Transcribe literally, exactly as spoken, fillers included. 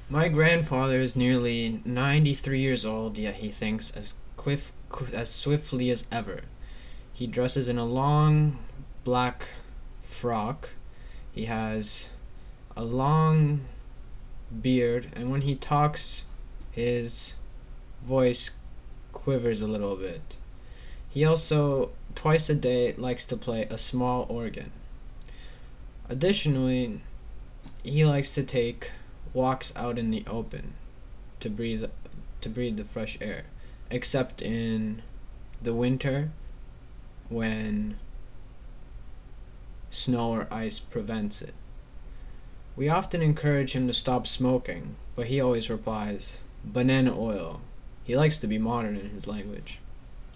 My grandfather is nearly ninety-three years old, yet he thinks as quiff, as swiftly as ever. He dresses in a long black frock. He has a long beard, and when he talks, his voice quivers a little bit. He also, twice a day, likes to play a small organ. Additionally, he likes to take walks out in the open to breathe to breathe the fresh air, except in the winter when snow or ice prevents it. We often encourage him to stop smoking, but he always replies, "Banana oil." He likes to be modern in his language.